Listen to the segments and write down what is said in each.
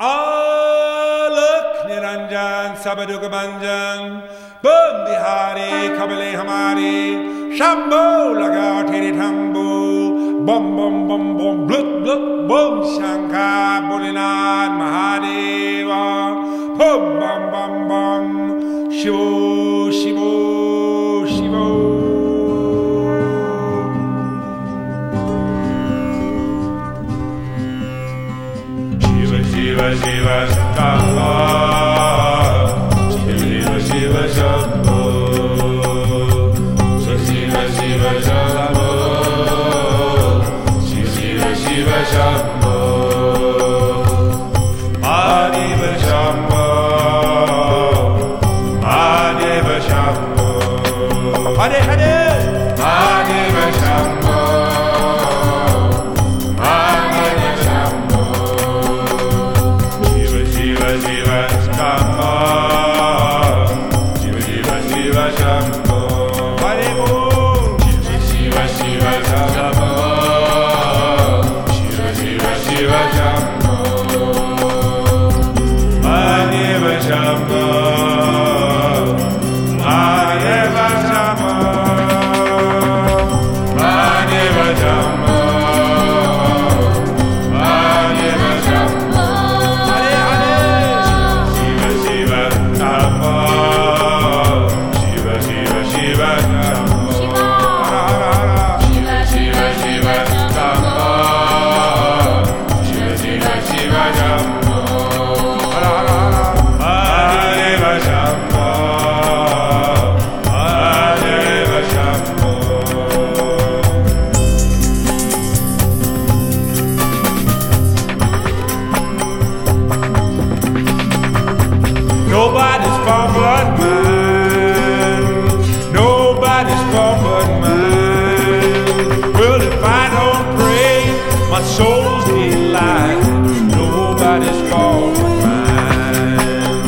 Alak Niranjan Sabaduga Banjan Bum Bihari Kabale Hamari Shambho Laga Tiri Tambu Bum Bum Bum Bum Blut Blut Bum Shankar Bholenath Mahadeva Bum Bum Bum Bum Shivo Shivo Shivo Shiva Shiva Shambho Shiva Shiva Shambho Shiva Shiva Shambho Shiva Shiva Shambho Mahadeva Shambho Mahadeva Shambho Hare Hare Mahadeva Shambho Nobody's fault but mine. Nobody's fault but mine. Well, if I don't pray, my soul's delight. Nobody's fault but mine.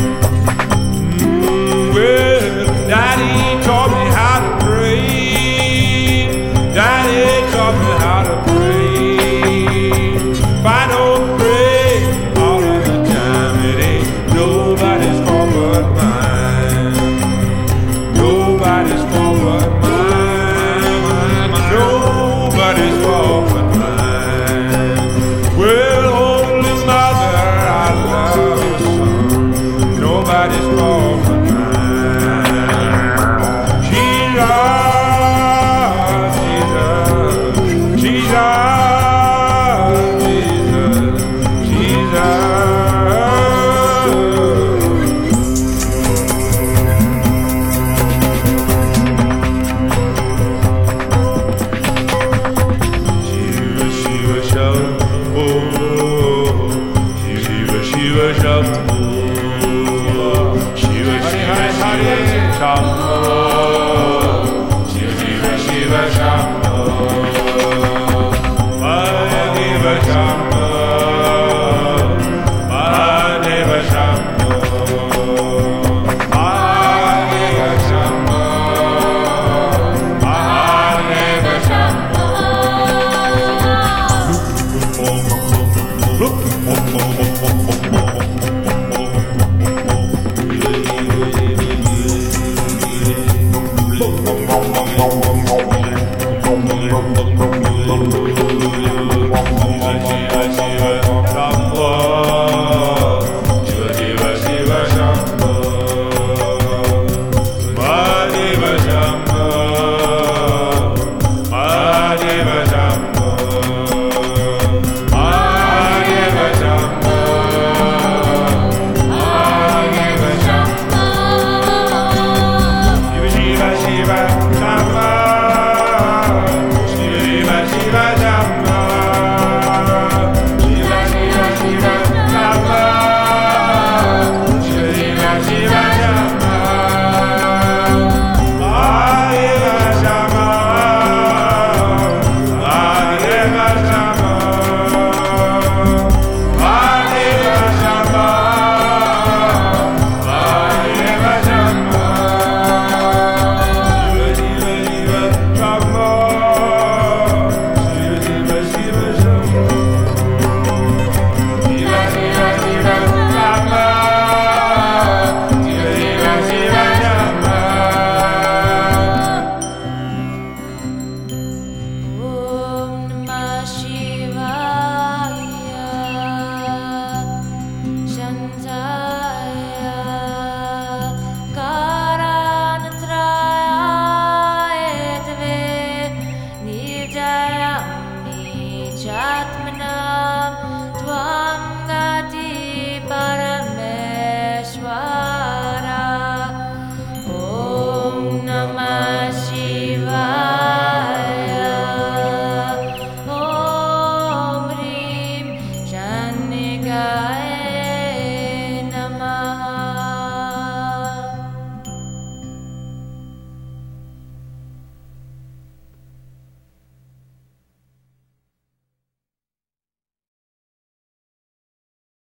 Well, Daddy taught me how to pray. Daddy taught me how to pray. If I don't pray all of the time, it ain't nobody's fault but mine. Nobody's fault but mine. Nobody's fault but mine. Well, Holy Mother, I love your son. Nobody's fault but mine. Jesus, Jesus, Jesus, Jesus. Shiva Shambho, Shiva Shiva Shambho, Shiva Shiva Shambho, Mahadeva Shambho, Mahadeva Shambho, Mahadeva Shambho, Mahadeva Shambho. Look, look, look, look, look, look, look, look, look.